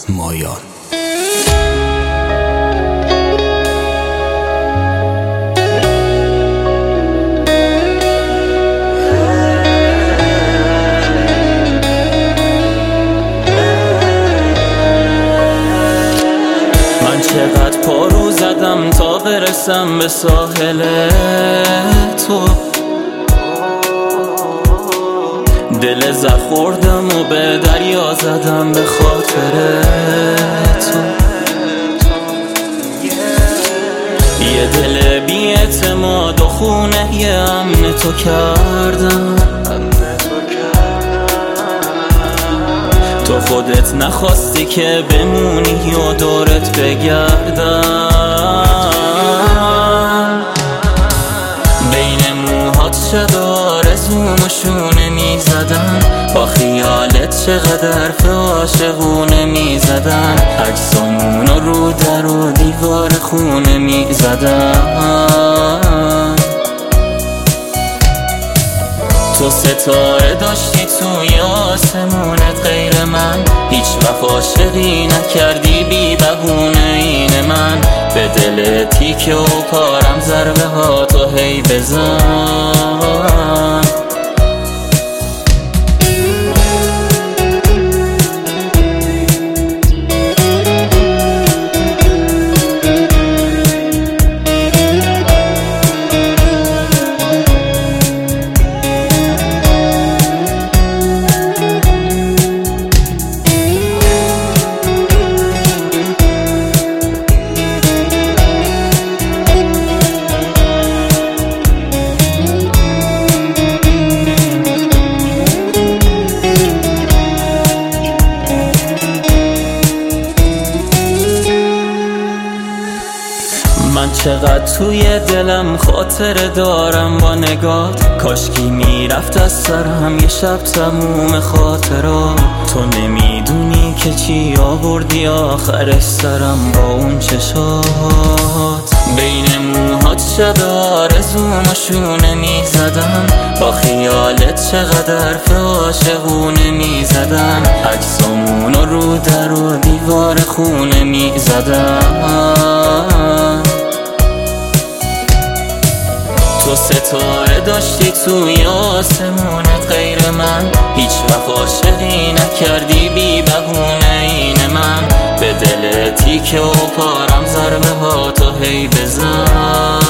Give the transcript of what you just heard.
مایان. من چقدر پارو زدم تا برسم به ساحل تو، دل خوردم و به دریا زدم به خاطر تو. یه دل بی اعتماد و خونه یه امن تو کردم. تو خودت نخواستی که بمونی و دورت بگردم. بین موهات شب آرزومو شونه میزدن، با خیالت چقدر به عاشقونه میزدن. عکسامونو رو در و دیوار خونه میزدن. تو ستاره داشتی توی آسمونت غیر من، هیچ وقت عاشقی نکردی بی بهونه این من. به دل تیکه و پارم ضربه ها تو هی بزن. من چقدر توی دلم خاطره دارم با نگات، کاشکی میرفت از سرم یه شب تموم خاطرات. تو نمیدونی که چی آوردی آخرش سرم با اون چشات. بین موهات شب آرزومو شونه میزدم، با خیالت چقدر به عاشقونه میزدم. عکسامونو رو در و دیوار خونه میزدم. تو ستاره داشتی توی آسمونت غیر من، هیچ وقت عاشقی نکردی بی بهونه این من. به دل تیکه و پارم ضربه ها تو هی بزن.